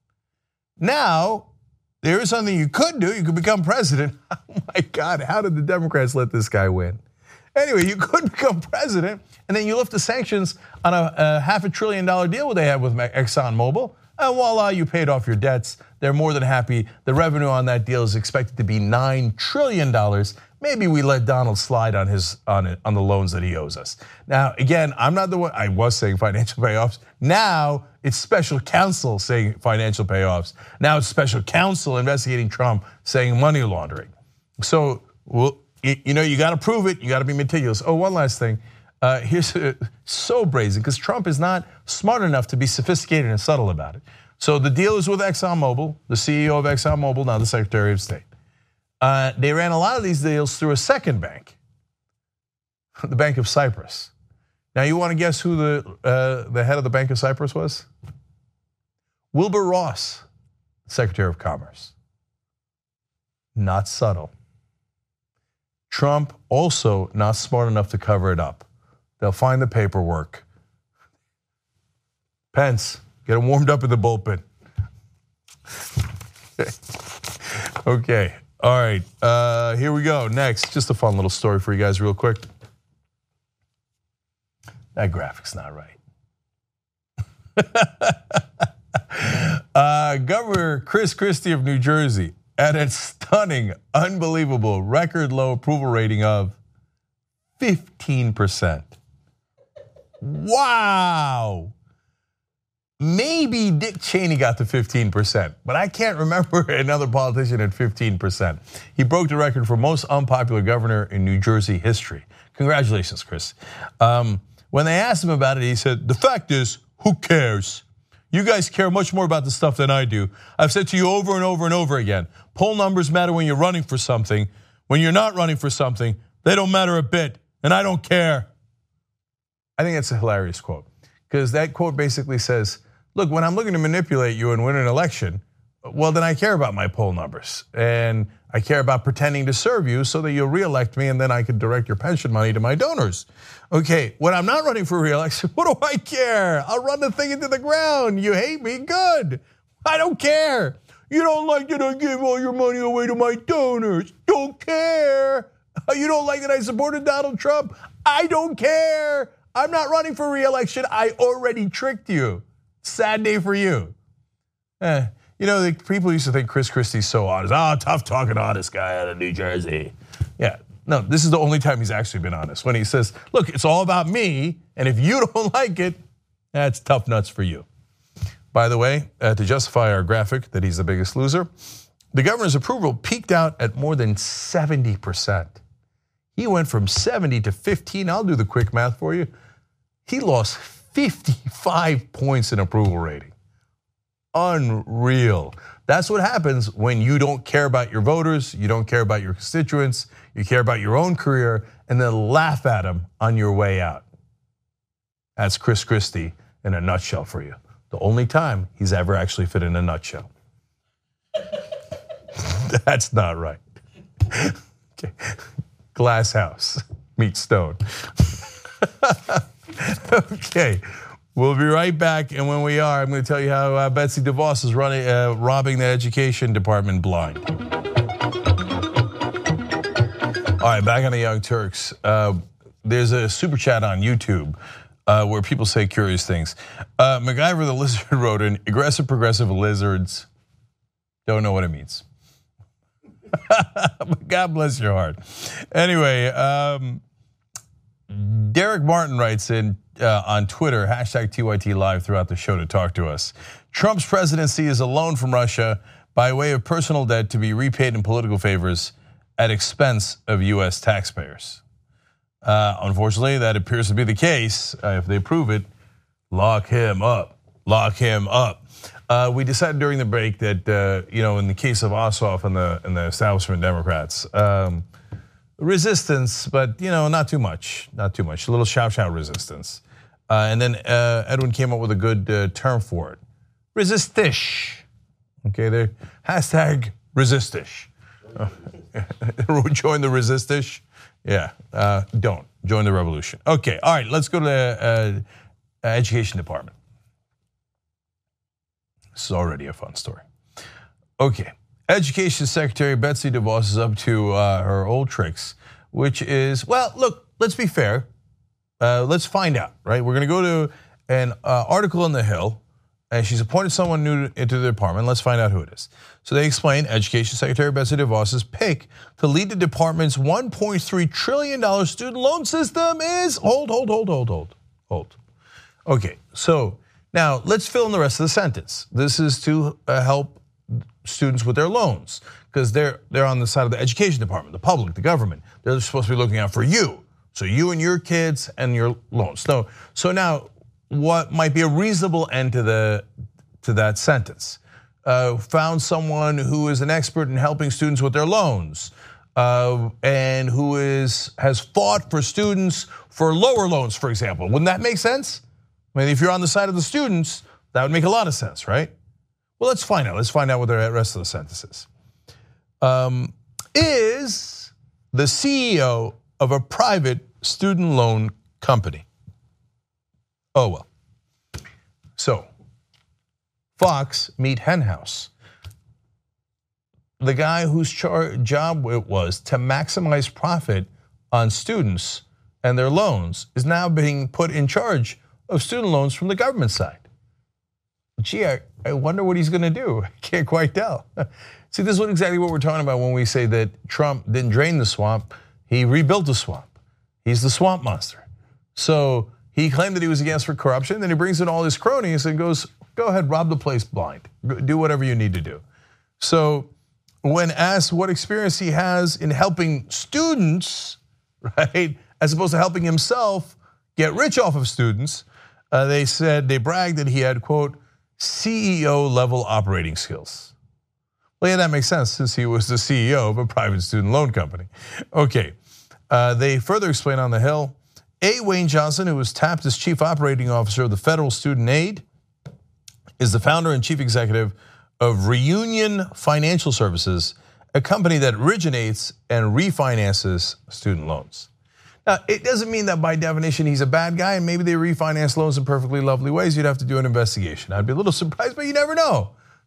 Now, there is something you could do. You could become president. Oh my God, how did the Democrats let this guy win? Anyway, you could become president, and then you lift the sanctions on a, a half a trillion dollar deal they had with ExxonMobil, and voila, you paid off your debts. They're more than happy. The revenue on that deal is expected to be nine trillion dollars. Maybe we let Donald slide on his on it, on the loans that he owes us. Now, again, I'm not the one, I was saying financial payoffs. Now it's special counsel saying financial payoffs. Now it's special counsel investigating Trump saying money laundering. So, well, you know, you got to prove it. You got to be meticulous. Oh, one last thing. Uh, here's a, so brazen because Trump is not smart enough to be sophisticated and subtle about it. So the deal is with ExxonMobil, the C E O of ExxonMobil, now the Secretary of State. Uh, they ran a lot of these deals through a second bank, the Bank of Cyprus. Now you want to guess who the uh, the head of the Bank of Cyprus was? Wilbur Ross, Secretary of Commerce. Not subtle. Trump also not smart enough to cover it up. They'll find the paperwork. Pence, get him warmed up in the bullpen. Okay, all right, uh, here we go. Next, just a fun little story for you guys real quick. That graphic's not right. uh, Governor Chris Christie of New Jersey at a stunning, unbelievable, record low approval rating of fifteen percent. Wow. Maybe Dick Cheney got to fifteen percent, but I can't remember another politician at fifteen percent. He broke the record for most unpopular governor in New Jersey history. Congratulations, Chris. Um, when they asked him about it, he said, the fact is, who cares? You guys care much more about the stuff than I do. I've said to you over and over and over again, poll numbers matter when you're running for something. When you're not running for something, they don't matter a bit, and I don't care. I think that's a hilarious quote, because that quote basically says, look, when I'm looking to manipulate you and win an election, well, then I care about my poll numbers. And I care about pretending to serve you so that you'll reelect me and then I can direct your pension money to my donors. Okay, when I'm not running for reelection, what do I care? I'll run the thing into the ground. You hate me? Good. I don't care. You don't like that I give all your money away to my donors. Don't care. You don't like that I supported Donald Trump. I don't care. I'm not running for re-election. I already tricked you. Sad day for you. Eh, you know, the people used to think Chris Christie's so honest. Oh, tough talking honest guy out of New Jersey. Yeah, no, this is the only time he's actually been honest. When he says, look, it's all about me, and if you don't like it, that's tough nuts for you. By the way, uh, to justify our graphic that he's the biggest loser, the governor's approval peaked out at more than seventy percent. He went from seventy to fifteen. I'll do the quick math for you. He lost fifty-five points in approval rating. Unreal. That's what happens when you don't care about your voters, you don't care about your constituents, you care about your own career, and then laugh at them on your way out. That's Chris Christie in a nutshell for you. The only time he's ever actually fit in a nutshell. That's not right. Okay. Glass house meets Stone. Okay, we'll be right back, and when we are, I'm going to tell you how uh, Betsy DeVos is running, uh, robbing the education department blind. All right, back on the Young Turks. Uh, there's a super chat on YouTube uh, where people say curious things. Uh, MacGyver the Lizard wrote in, aggressive progressive lizards, don't know what it means. God bless your heart. Anyway, um, Derek Martin writes in uh, on Twitter, hashtag T Y T Live throughout the show to talk to us. Trump's presidency is a loan from Russia by way of personal debt to be repaid in political favors at expense of U S taxpayers. Uh, unfortunately, that appears to be the case. Uh, if they prove it, lock him up. Lock him up. Uh, we decided during the break that, uh, you know, in the case of Ossoff and the, and the establishment Democrats, um, resistance, but, you know, not too much, not too much, a little shout-shout resistance. Uh, and then uh, Edwin came up with a good uh, term for it, resistish. Okay, there, hashtag resistish. Uh, join the resistish? Yeah, uh, don't, join the revolution. Okay, all right, let's go to the uh, education department. This is already a fun story. Okay, Education Secretary Betsy DeVos is up to uh, her old tricks, which is, well, look, let's be fair. Uh, let's find out, right? We're gonna go to an uh, article in The Hill, and she's appointed someone new into the department. Let's find out who it is. So they explain Education Secretary Betsy DeVos's pick to lead the department's one point three trillion dollars student loan system is, hold, hold, hold, hold, hold, hold. Okay, so now let's fill in the rest of the sentence. This is to help students with their loans because they're they're on the side of the education department, the public, the government. They're supposed to be looking out for you. So you and your kids and your loans. So so now what might be a reasonable end to the to that sentence? Uh, found someone who is an expert in helping students with their loans uh, and who is has fought for students for lower loans, for example. Wouldn't that make sense? I mean, if you're on the side of the students, that would make a lot of sense, right? Well, let's find out. Let's find out what the rest of the sentence is. Um, is the C E O of a private student loan company. Oh, well. So, Fox meet Henhouse. The guy whose char- job it was to maximize profit on students and their loans is now being put in charge of student loans from the government side. Gee, I, I wonder what he's gonna do. I can't quite tell. See, this is what exactly what we're talking about when we say that Trump didn't drain the swamp, he rebuilt the swamp. He's the swamp monster. So he claimed that he was against for corruption, then he brings in all his cronies and goes, go ahead, rob the place blind. Do whatever you need to do. So when asked what experience he has in helping students, right, as opposed to helping himself get rich off of students, uh, they said, they bragged that he had, quote, C E O level operating skills. Well, yeah, that makes sense since he was the C E O of a private student loan company. Okay, uh, they further explain on The Hill, A. Wayne Johnson, who was tapped as chief operating officer of the Federal Student Aid, is the founder and chief executive of Reunion Financial Services, a company that originates and refinances student loans. Now, it doesn't mean that by definition he's a bad guy and maybe they refinance loans in perfectly lovely ways. You'd have to do an investigation. I'd be a little surprised, but you never know.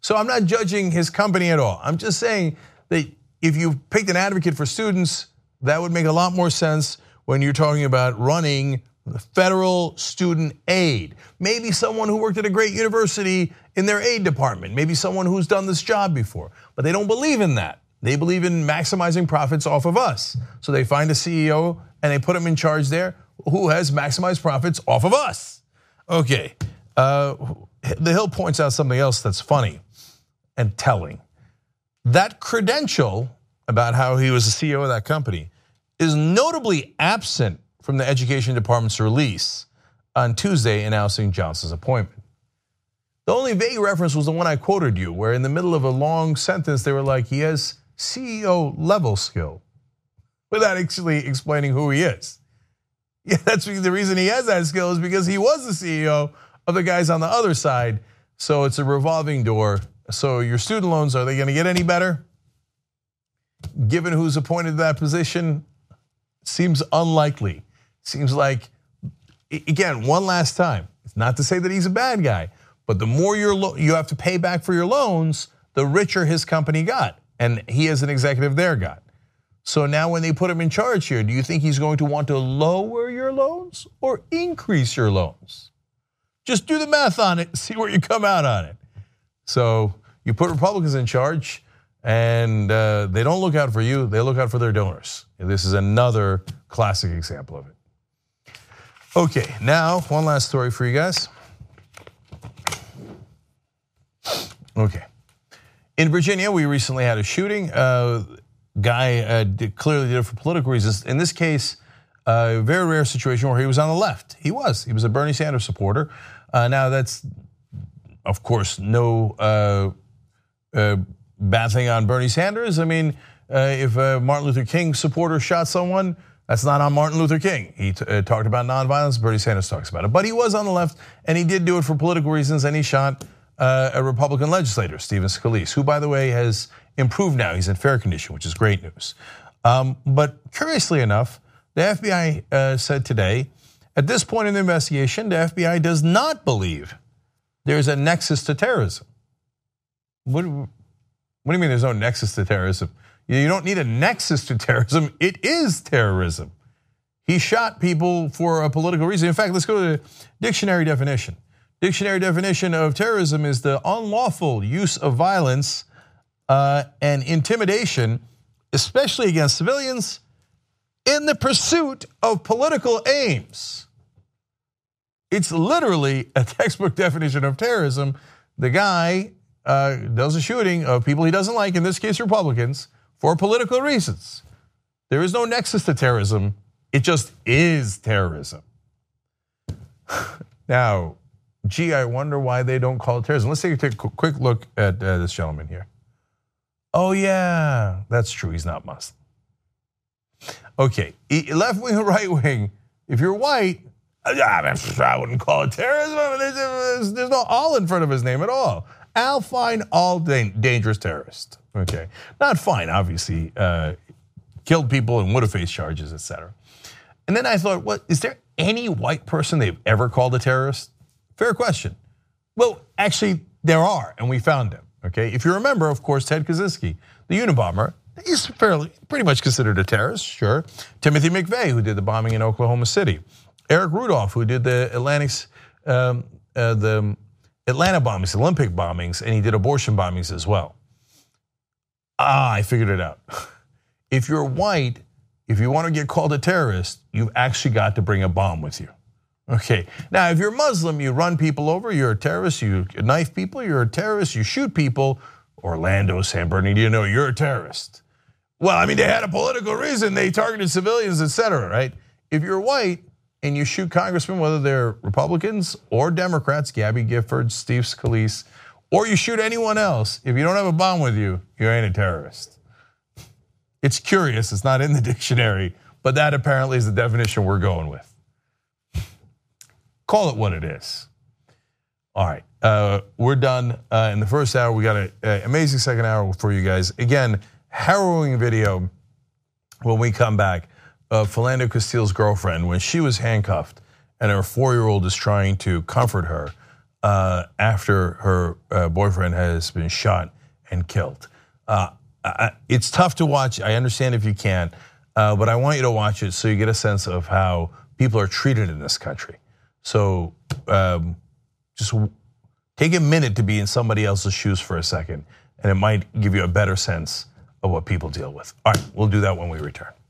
So I'm not judging his company at all. I'm just saying that if you picked an advocate for students, that would make a lot more sense when you're talking about running federal student aid. Maybe someone who worked at a great university in their aid department, maybe someone who's done this job before, but they don't believe in that. They believe in maximizing profits off of us. So they find a C E O and they put him in charge there who has maximized profits off of us. Okay, uh, the Hill points out something else that's funny and telling. That credential about how he was the C E O of that company is notably absent from the Education Department's release on Tuesday announcing Johnson's appointment. The only vague reference was the one I quoted you, where in the middle of a long sentence they were like, he has C E O level skill, without actually explaining who he is. Yeah, that's the reason he has that skill, is because he was the C E O of the guys on the other side. So it's a revolving door. So your student loans, are they gonna get any better? Given who's appointed to that position, seems unlikely. Seems like, again, one last time, it's not to say that he's a bad guy, but the more you're you have to pay back for your loans, the richer his company got, and he as an executive there got. So now when they put him in charge here, do you think he's going to want to lower your loans or increase your loans? Just do the math on it, see where you come out on it. So you put Republicans in charge, and uh, they don't look out for you, they look out for their donors. And this is another classic example of it. Okay, now one last story for you guys. Okay, in Virginia, we recently had a shooting. Uh, guy uh, did, clearly did it for political reasons. In this case, a very rare situation where he was on the left. He was, he was a Bernie Sanders supporter. Uh, now that's, of course, no uh, uh, bad thing on Bernie Sanders. I mean, uh, if a Martin Luther King supporter shot someone, that's not on Martin Luther King. He t- uh, talked about nonviolence, Bernie Sanders talks about it. But he was on the left, and he did do it for political reasons, and he shot uh, a Republican legislator, Stephen Scalise, who, by the way, has improved now. He's in fair condition, which is great news. Um, but curiously enough, the F B I uh, said today, at this point in the investigation, the F B I does not believe there's a nexus to terrorism. What, what do you mean there's no nexus to terrorism? You don't need a nexus to terrorism, it is terrorism. He shot people for a political reason. In fact, let's go to the dictionary definition. Dictionary definition of terrorism is the unlawful use of violence uh, and intimidation, especially against civilians, in the pursuit of political aims. It's literally a textbook definition of terrorism. The guy uh, does a shooting of people he doesn't like, in this case Republicans, for political reasons. There is no nexus to terrorism, it just is terrorism. Now, gee, I wonder why they don't call it terrorism. Let's take a quick look at uh, this gentleman here. Oh yeah, that's true, he's not Muslim. Okay, left wing or right wing, if you're white, I wouldn't call it terrorism. There's, there's no all in front of his name at all. Al Fine, all dangerous terrorist. Okay, not fine, obviously, uh, killed people and would have faced charges, et cetera. And then I thought, what, is there any white person they've ever called a terrorist? Fair question. Well, actually, there are, and we found them. Okay, if you remember, of course, Ted Kaczynski, the Unabomber, he's fairly, pretty much considered a terrorist, sure. Timothy McVeigh, who did the bombing in Oklahoma City. Eric Rudolph, who did the Atlantic's, um, uh, the Atlanta bombings, Olympic bombings, and he did abortion bombings as well. Ah, I figured it out. If you're white, if you want to get called a terrorist, you've actually got to bring a bomb with you. Okay, now if you're Muslim, you run people over, you're a terrorist, you knife people, you're a terrorist, you shoot people. Orlando, San Bernardino, you're a terrorist. Well, I mean, they had a political reason, they targeted civilians, et cetera, right? If you're white and you shoot congressmen, whether they're Republicans or Democrats, Gabby Gifford, Steve Scalise, or you shoot anyone else, if you don't have a bomb with you, you ain't a terrorist. It's curious, it's not in the dictionary, but that apparently is the definition we're going with. Call it what it is. All right, uh, we're done uh, in the first hour. We got an amazing second hour for you guys. Again, harrowing video when we come back of Philando Castile's girlfriend when she was handcuffed and her four-year-old is trying to comfort her. uh, after her uh, boyfriend has been shot and killed. Uh, I, it's tough to watch. I understand if you can't, uh, but I want you to watch it so you get a sense of how people are treated in this country. So um, just take a minute to be in somebody else's shoes for a second, and it might give you a better sense of what people deal with. All right, we'll do that when we return.